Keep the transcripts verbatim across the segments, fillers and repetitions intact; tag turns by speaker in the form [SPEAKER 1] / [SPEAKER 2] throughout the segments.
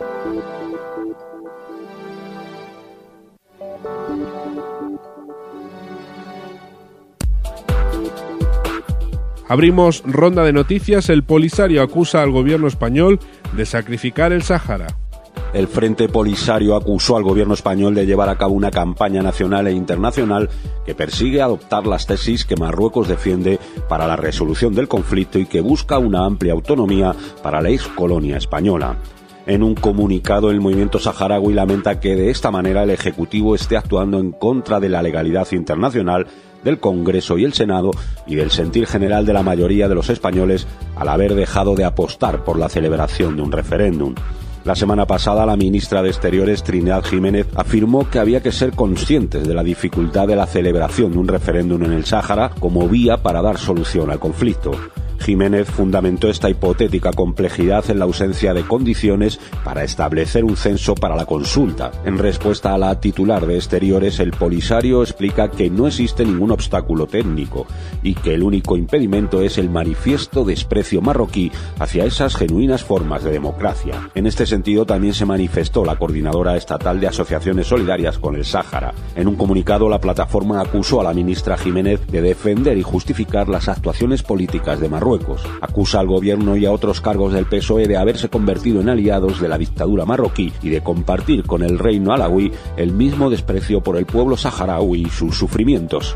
[SPEAKER 1] Abrimos ronda de noticias. El Polisario acusa al gobierno español de sacrificar el Sáhara.
[SPEAKER 2] El Frente Polisario acusó al gobierno español de llevar a cabo una campaña nacional e internacional que persigue adoptar las tesis que Marruecos defiende para la resolución del conflicto y que busca una amplia autonomía para la excolonia española. En un comunicado, el movimiento saharaui lamenta que de esta manera el Ejecutivo esté actuando en contra de la legalidad internacional, del Congreso y el Senado y del sentir general de la mayoría de los españoles al haber dejado de apostar por la celebración de un referéndum. La semana pasada, la ministra de Exteriores, Trinidad Jiménez, afirmó que había que ser conscientes de la dificultad de la celebración de un referéndum en el Sáhara como vía para dar solución al conflicto. Jiménez fundamentó esta hipotética complejidad en la ausencia de condiciones para establecer un censo para la consulta. En respuesta a la titular de Exteriores, el Polisario explica que no existe ningún obstáculo técnico y que el único impedimento es el manifiesto desprecio marroquí hacia esas genuinas formas de democracia. En este sentido, también se manifestó la Coordinadora Estatal de Asociaciones Solidarias con el Sáhara. En un comunicado, la plataforma acusó a la ministra Jiménez de defender y justificar las actuaciones políticas de Marruecos. Acusa al gobierno y a otros cargos del P S O E de haberse convertido en aliados de la dictadura marroquí y de compartir con el reino alauí el mismo desprecio por el pueblo saharaui y sus sufrimientos.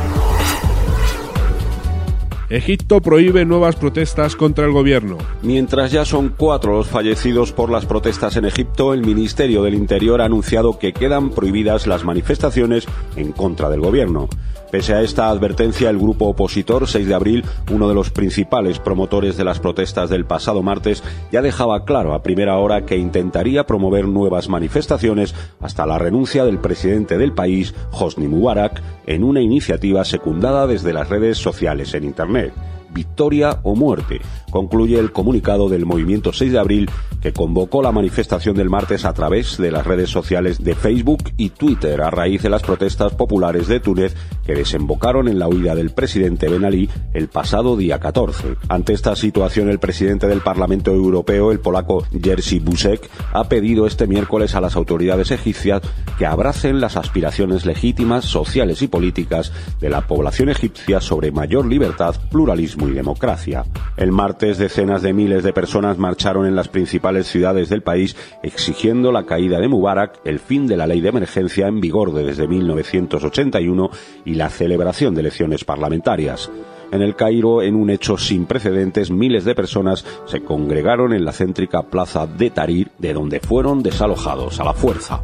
[SPEAKER 1] Egipto prohíbe nuevas protestas contra el gobierno.
[SPEAKER 2] Mientras ya son cuatro los fallecidos por las protestas en Egipto, el Ministerio del Interior ha anunciado que quedan prohibidas las manifestaciones en contra del gobierno. Pese a esta advertencia, el grupo opositor seis de abril, uno de los principales promotores de las protestas del pasado martes, ya dejaba claro a primera hora que intentaría promover nuevas manifestaciones hasta la renuncia del presidente del país, Hosni Mubarak, en una iniciativa secundada desde las redes sociales en Internet. Victoria o muerte, concluye el comunicado del Movimiento seis de abril, que convocó la manifestación del martes a través de las redes sociales de Facebook y Twitter a raíz de las protestas populares de Túnez que desembocaron en la huida del presidente Ben Ali el pasado día catorce. Ante esta situación, el presidente del Parlamento Europeo, el polaco Jerzy Buzek, ha pedido este miércoles a las autoridades egipcias que abracen las aspiraciones legítimas, sociales y políticas de la población egipcia sobre mayor libertad, pluralismo y democracia. El martes, decenas de miles de personas marcharon en las principales ciudades del país exigiendo la caída de Mubarak, el fin de la ley de emergencia en vigor desde mil novecientos ochenta y uno y la celebración de elecciones parlamentarias. En el Cairo, en un hecho sin precedentes, miles de personas se congregaron en la céntrica plaza de Tahrir, de donde fueron desalojados a la fuerza.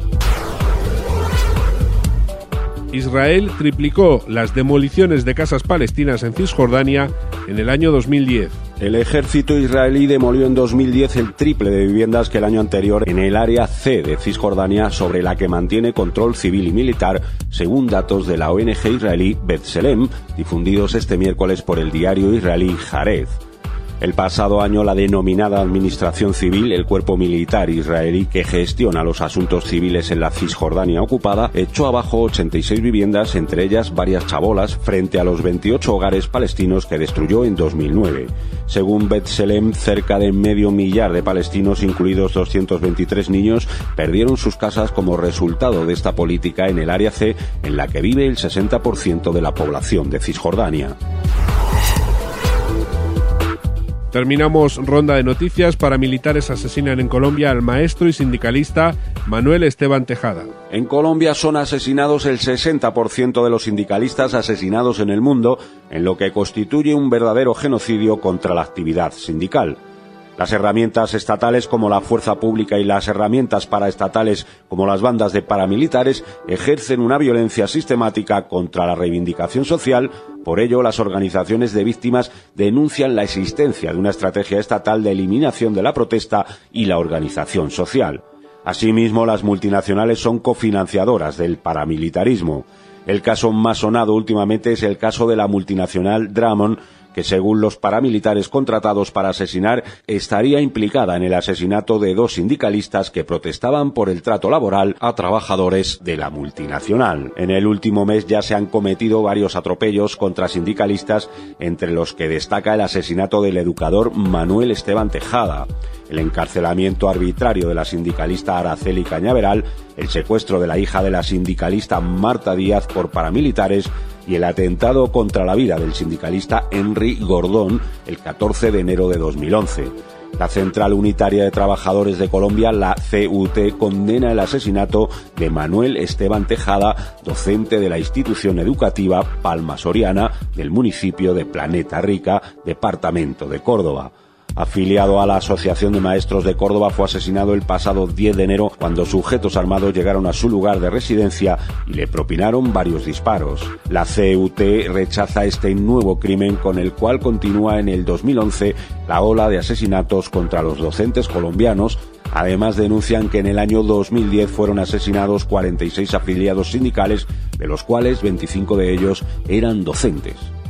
[SPEAKER 1] Israel triplicó las demoliciones de casas palestinas en Cisjordania en el año dos mil diez.
[SPEAKER 2] El ejército israelí demolió en dos mil diez el triple de viviendas que el año anterior en el área C de Cisjordania, sobre la que mantiene control civil y militar, según datos de la O N G israelí B'Tselem, difundidos este miércoles por el diario israelí Haaretz. El pasado año, la denominada Administración Civil, el cuerpo militar israelí que gestiona los asuntos civiles en la Cisjordania ocupada, echó abajo ochenta y seis viviendas, entre ellas varias chabolas, frente a los veintiocho hogares palestinos que destruyó en dos mil nueve. Según B'Tselem, cerca de medio millar de palestinos, incluidos doscientos veintitrés niños, perdieron sus casas como resultado de esta política en el área C, en la que vive el sesenta por ciento de la población de Cisjordania.
[SPEAKER 1] Terminamos ronda de noticias. Paramilitares asesinan en Colombia al maestro y sindicalista Manuel Esteban Tejada.
[SPEAKER 2] En Colombia son asesinados el sesenta por ciento de los sindicalistas asesinados en el mundo, en lo que constituye un verdadero genocidio contra la actividad sindical. Las herramientas estatales como la fuerza pública y las herramientas paraestatales como las bandas de paramilitares ejercen una violencia sistemática contra la reivindicación social. Por ello, las organizaciones de víctimas denuncian la existencia de una estrategia estatal de eliminación de la protesta y la organización social. Asimismo, las multinacionales son cofinanciadoras del paramilitarismo. El caso más sonado últimamente es el caso de la multinacional Drummond, que según los paramilitares contratados para asesinar, estaría implicada en el asesinato de dos sindicalistas que protestaban por el trato laboral a trabajadores de la multinacional. En el último mes ya se han cometido varios atropellos contra sindicalistas, entre los que destaca el asesinato del educador Manuel Esteban Tejada, el encarcelamiento arbitrario de la sindicalista Araceli Cañaveral, el secuestro de la hija de la sindicalista Marta Díaz por paramilitares y el atentado contra la vida del sindicalista Henry Gordón el catorce de enero de dos mil once. La Central Unitaria de Trabajadores de Colombia, la C U T, condena el asesinato de Manuel Esteban Tejada, docente de la institución educativa Palma Soriana del municipio de Planeta Rica, departamento de Córdoba. Afiliado a la Asociación de Maestros de Córdoba, fue asesinado el pasado diez de enero cuando sujetos armados llegaron a su lugar de residencia y le propinaron varios disparos. La C U T rechaza este nuevo crimen, con el cual continúa en el dos mil once la ola de asesinatos contra los docentes colombianos. Además, denuncian que en el año dos mil diez fueron asesinados cuarenta y seis afiliados sindicales, de los cuales veinticinco de ellos eran docentes.